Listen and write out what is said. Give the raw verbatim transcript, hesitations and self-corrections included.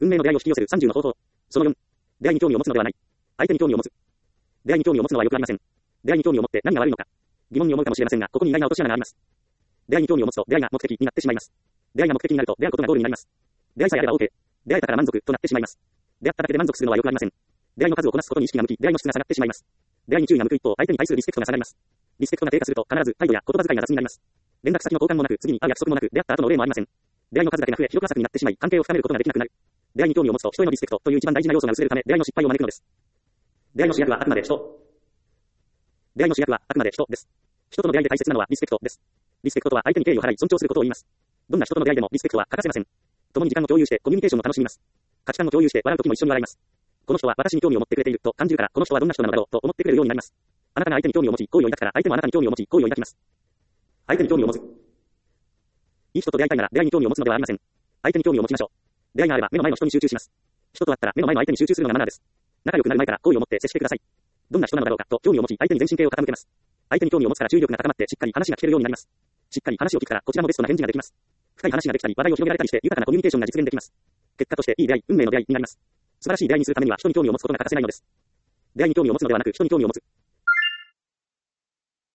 運命の出会いを引き寄せるさんじゅうの方法。そのよん。出会いに興味を持つのではない。相手に興味を持つ。出会いに興味を持つのはよくありません。出会いに興味を持って何が悪いのか。疑問に思うかもしれませんが、ここに意外な落とし穴があります。出会いに興味を持つと出会いが目的になってしまいます。出会いが目的になると出会うことがゴールになります。出会いさえあれば OK。出会えたから満足となってしまいます。出会っただけで満足するのはよくありません。出会いの数をこなすことに意識が向き、出会いの質が下がってしまいます。出会いに注意が向く一方、相手に対するリスペクトが下がります。リスペクトが低下すると必ず態度や言葉遣いが雑になります。連絡先の交換もなく、次に会う約束もなく、出会った後の例もありません。出会いの数だけが増え、広く浅くになってしまい、関係を深めることができなくなる。出会いに興味を持つと人へのリスペクトという一番大事な要素が薄れるため、出会いの失敗を招くのです。出会いの主役はあくまで人。出会いの主役はあくまで人です。人との出会いで大切なのはリスペクトです。リスペクトとは相手に敬意を払い尊重することを言います。どんな人との出会いでもリスペクトは欠かせません。共に時間を共有してコミュニケーションを楽しみます。価値観を共有して笑う時も一緒に笑います。この人は私に興味を持ってくれていると感じるから、この人はどんな人なのだろうと思ってくれるようになります。あなたが相手に興味を持ち、好意を抱くから、相手もあなたに興味を持ち、好意を抱きます。相手に興味を持つ。いい人と出会いたいなら出会いに興味を持つのではありません。相手に興味を持ちましょう。出会いがあれば目の前の人に集中します。人と会ったら目の前の相手に集中するのがマナーです。仲良くなる前から好意を持って接してください。どんな人なのだろうかと興味を持ち、相手に全神経を傾けます。相手に興味を持つから注意力が高まってしっかり話が聞けるようになります。しっかり話を聞くからこちらもベストな返事ができます。深い話ができたり、話題を広げられたりして豊かなコミュニケーションが実現できます。結果としていい出会い、運命の出会いになります。素晴らしい出会いにするためには人に興味を持つことが欠かせないのです。出会いに興味を持つのではなく人に興味を持つ。